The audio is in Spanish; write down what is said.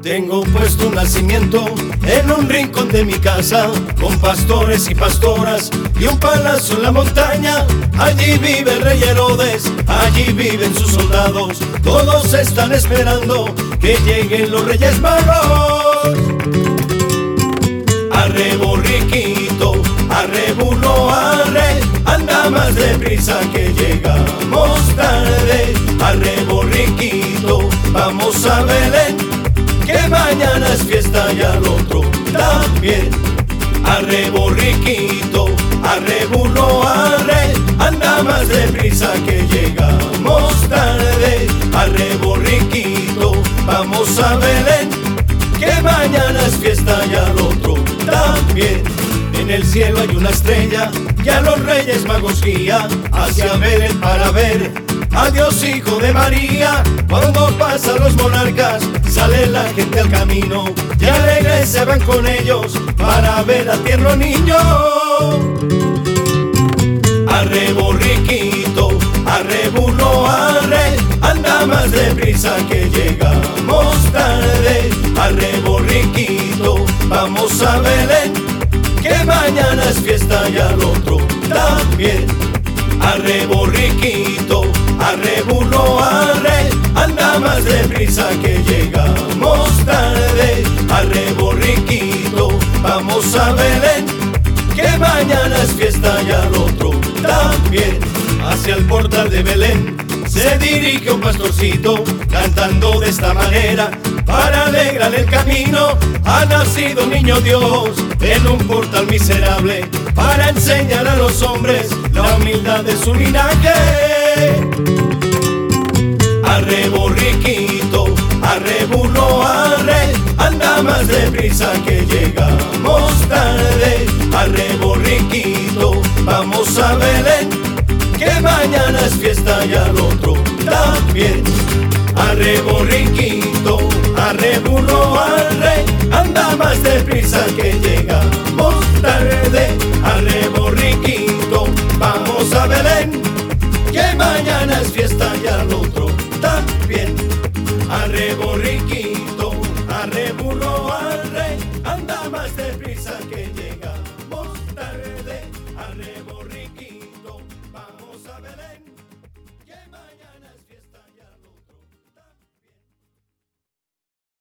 Tengo puesto un nacimiento en un rincón de mi casa, con pastores y pastoras y un palacio en la montaña. Allí vive el rey Herodes, allí viven sus soldados. Todos están esperando que lleguen los Reyes Magos. Arre borriquito, arre burro, arre, anda más deprisa que llegamos tarde. Arre borriquito, vamos a Belén, que mañana es fiesta y al otro también. Arre borriquito, arre burro, arre, anda más deprisa que llegamos tarde. Arre borriquito, vamos a Belén, que mañana es fiesta y al otro también. En el cielo hay una estrella que a los Reyes Magos guía hacia Belén para ver a Dios Hijo de María. Cuando pasan los monarcas, sale la gente al camino y alegres se van con ellos para ver al tierno niño. Arre borriquito, arre burro, arre, anda más deprisa que llegamos tarde. Arre borriquito, vamos a Belén, que mañana es fiesta y al otro también. Arre borriquito, arre burro, arre, anda más deprisa que llegamos tarde. Arre borriquito, vamos a Belén, que mañana es fiesta y al otro también. Hacia el portal de Belén se dirige un pastorcito, cantando de esta manera para alegrar el camino. Ha nacido un niño Dios en un portal miserable, para enseñar a los hombres la humildad de su linaje. Arre borriquito, arre burro, arre, anda más deprisa que llegamos tarde. Arre borriquito, vamos a Belén, que mañana es fiesta y al otro también. Arre borriquito, arre burro, arre, anda más deprisa que llegamos